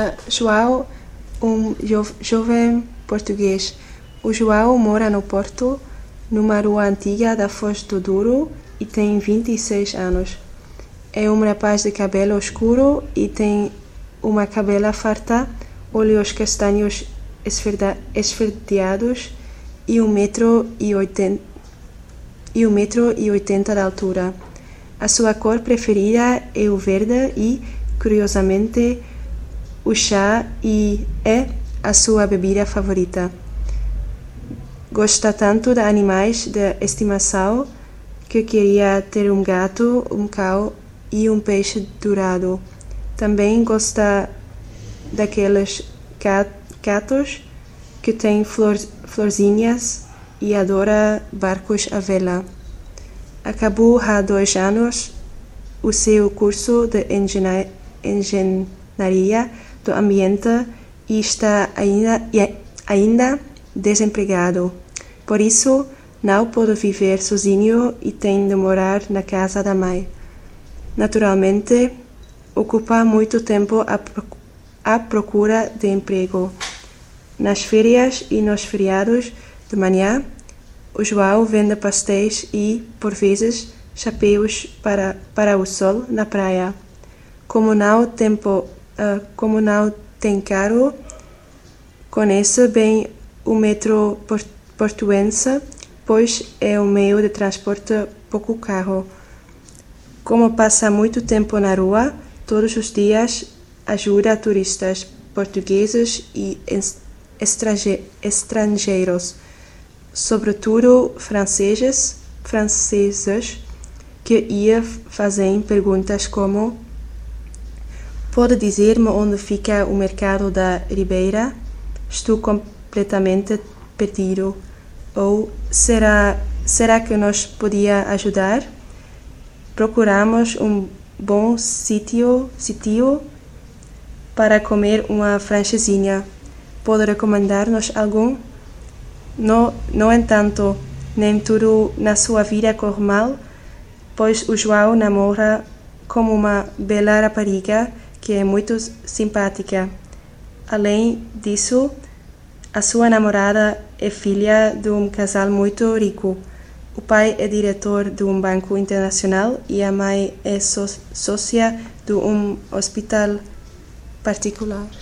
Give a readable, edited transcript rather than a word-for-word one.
João, jovem português. O João mora no Porto, numa rua antiga da Foz do Douro, e tem 26 anos. É um rapaz de cabelo escuro e tem uma cabela farta, olhos castanhos esverdeados e 1,80 m de altura. A sua cor preferida é o verde e, curiosamente, o chá é a sua bebida favorita. Gosta tanto de animais de estimação que queria ter um gato, um cão e um peixe dourado. Também gosta daqueles gatos que têm florzinhas e adora barcos à vela. Acabou há 2 anos o seu curso de engenharia do ambiente e está ainda desempregado. Por isso, não pode viver sozinho e tem de morar na casa da mãe. Naturalmente, ocupa muito tempo à procura de emprego. Nas férias e nos feriados de manhã, o João vende pastéis e, por vezes, chapéus para o sol na praia. Como não tem carro, conhece bem o metrô portuense, pois é um meio de transporte pouco caro. Como passa muito tempo na rua, todos os dias ajuda turistas portugueses e estrangeiros, sobretudo franceses, que fazem perguntas como: pode dizer-me onde fica o mercado da Ribeira? Estou completamente perdido. Ou será que nos podia ajudar? Procuramos um bom sítio para comer uma francesinha. Pode recomendar-nos algum? No entanto, nem tudo na sua vida corre mal, pois o João namora com uma bela rapariga que é muito simpática. Além disso, a sua namorada é filha de um casal muito rico. O pai é diretor de um banco internacional e a mãe é sócia de um hospital particular.